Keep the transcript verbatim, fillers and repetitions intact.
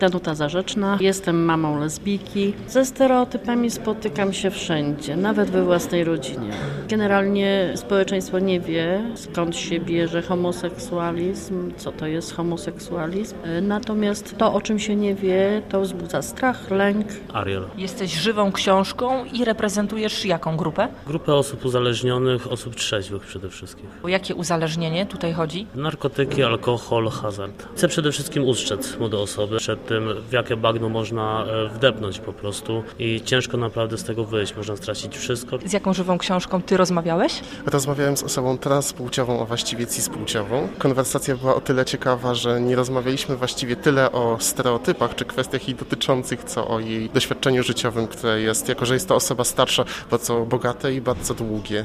Danuta Zarzeczna, jestem mamą lesbijki. Ze stereotypami spotykam się wszędzie, nawet we własnej rodzinie. Generalnie społeczeństwo nie wie, skąd się bierze homoseksualizm, co to jest homoseksualizm. Natomiast to, o czym się nie wie, to wzbudza strach, lęk. Ariel. Jesteś żywą książką i reprezentujesz jaką grupę? Grupę osób uzależnionych, osób trzeźwych przede wszystkim. O jakie uzależnienie tutaj chodzi? Narkotyki, alkohol, hazard. Chcę przede wszystkim ustrzec młode osoby przed tym, w jakie bagno można wdepnąć po prostu i ciężko naprawdę z tego wyjść, można stracić wszystko. Z jaką żywą książką ty rozmawiałeś? Rozmawiałem z osobą transpłciową, a właściwie cispłciową. Konwersacja była o tyle ciekawa, że nie rozmawialiśmy właściwie tyle o stereotypach czy kwestiach jej dotyczących, co o jej doświadczeniu życiowym, które jest, jako że jest to osoba starsza, bardzo bogate i bardzo długie.